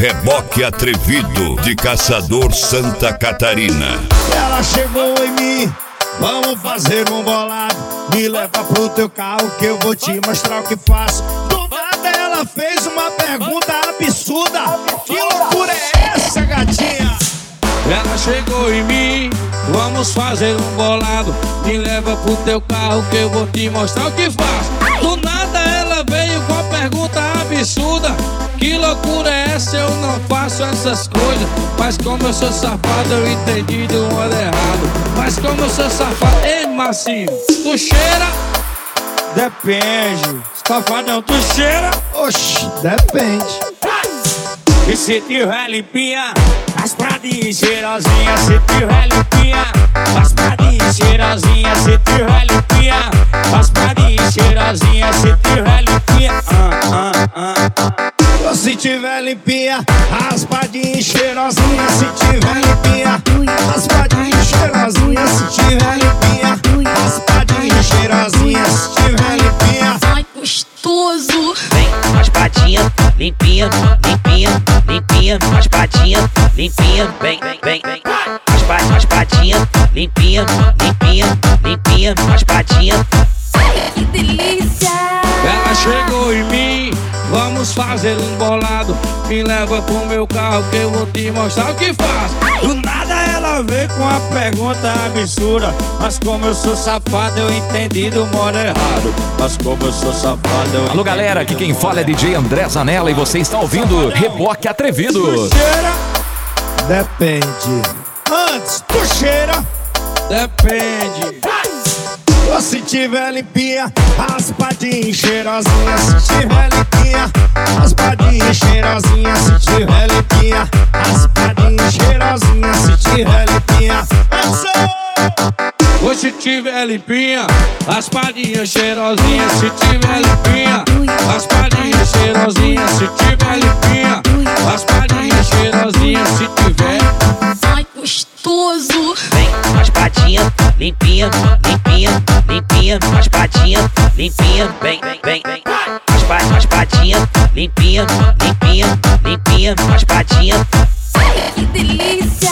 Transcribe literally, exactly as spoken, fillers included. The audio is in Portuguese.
Reboque atrevido de Caçador, Santa Catarina. Ela chegou em mim, vamos fazer um bolado. Me leva pro teu carro que eu vou te mostrar o que faço. Do nada ela fez uma pergunta absurda. Que loucura é essa, gatinha? Ela chegou em mim, vamos fazer um bolado. Me leva pro teu carro que eu vou te mostrar o que faço. Do nada ela veio com a pergunta absurda. Que loucura é essa? Eu não faço essas coisas. Mas como eu sou safado, eu entendi do modo errado. Mas como eu sou safado, ei Marcinho, tu cheira? Depende. Safadão, tu cheira? Oxi, depende. E se tiver limpinha, raspadinha cheirosinha. Se tiver limpinha, raspadinha cheirosinha. Se tiver limpinha, raspadinha cheirosinha. Se tiver limpinha, ah, ah, ah. Se tiver limpinha, raspadinha cheirosinha. Se tiver limpinha, raspadinha cheirosinha. Se tiver limpinha, raspadinha cheirosinha. Se tiver limpinha, ai gostoso. Vem, raspadinha, limpinha, limpinha, limpinha, raspadinha, limpinha, vem, vem, vem, vem. Raspa, raspadinha, limpinha, limpinha, limpinha, raspadinha. Que delícia! Ela chegou em mim, vamos fazer um bolado. Me leva pro meu carro que eu vou te mostrar o que faço. do nada ela veio com uma pergunta absurda. Mas como eu sou safado, eu entendi do modo errado. Mas como eu sou safado, eu Alô galera, aqui quem fala é D J André Zanella e você está ouvindo Reboque Atrevido. Tu cheira? Depende. Antes, tu cheira? Depende. Se tiver limpinha, raspadinha cheirosinha. Se tiver limpinha, raspadinha cheirosinha. Se tiver limpinha, raspadinha cheirosinha. Se tiver limpinha, ou se tiver limpinha, raspadinha cheirosinha. Se tiver limpinha, raspadinha cheirosinha. Se tiver limpinha, raspadinha cheirosinha. Se tiver, ai gostoso. Vem, raspadinha, limpinha, limpinha, limpinha, raspadinha, limpinha, vem, vem, vem, vem. Raspa, raspadinha, limpinha, limpinha, limpinha, raspadinha. Que delícia!